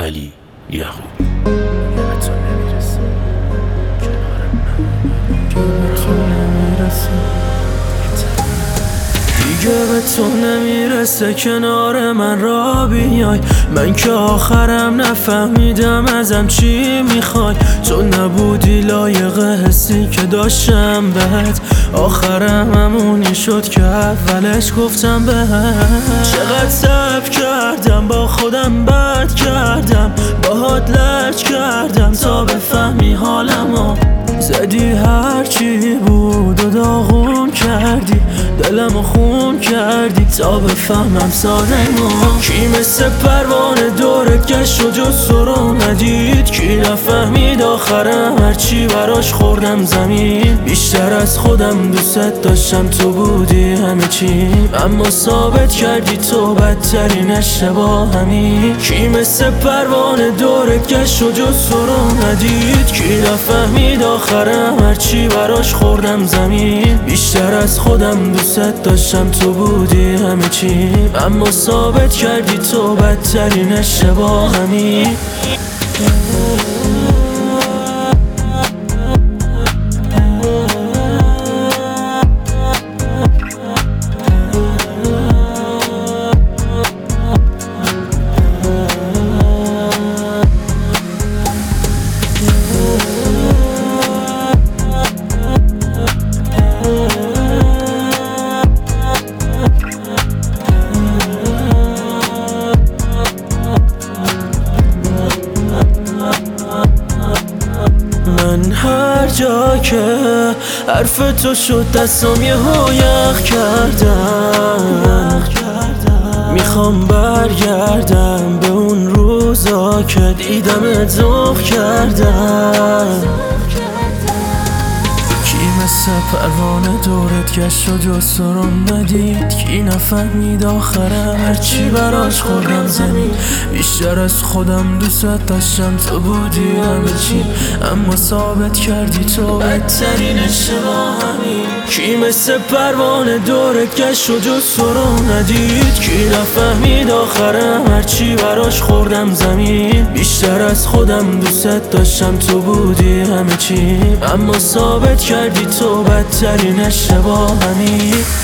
علی یعقوب. دیگه به تو نمیرسه کنار من را بیای، من که آخرم نفهمیدم ازم چی میخوای. تو نبودی لایق حسی که داشتم بهت، آخرم همونی شد که اولش گفتم بهت. چقدر صبر کردم با خودم بد کردم، باهات لج کردم تا بفهمی حالمو. زدی هرچی بود و داغون کردی، دلمو خون کردی تا بفهمم ساده‌مو. کی مثل پروانه دورت گشت و جز تو رو ندید، کی نفهمید آخرم هرچی براش خوردم زمین. بیشتر از خودم دوست داشتم تو بودی همه چی، اما ثابت کردی تو بدترین اشتباهمی. کی مثل پروانه دورت گشت و جز تو رو ندید، کی نفهمید آخرم هرچی براش خوردم زمین. بیشتر از خودم دوست داشتم تو بودی همه چی، اما ثابت کردی تو بدترین اشتباهمی. من هر جا که حرف تو شد دستم یهو یخ کردم، میخوام برگردم به اون روزا که دیدمت ذوق کردم. کی مثل پروانه دورت گشت و جز تو رو ندید، کی نفهمید آخرم هرچی براش خوردم زمین. بیشتر از خودم دوست داشتم تو بودی همه چی، اما ثابت کردی تو بدترین اشتباهمی. کی مثل پروانه دورت گشت و جز تو رو ندید، کی نفهمید آخرم هرچی براش خوردم زمین. بیشتر از خودم دوست داشتم تو بودی همه چی، اما ثابت کردی تو بدترین اشتباهمی.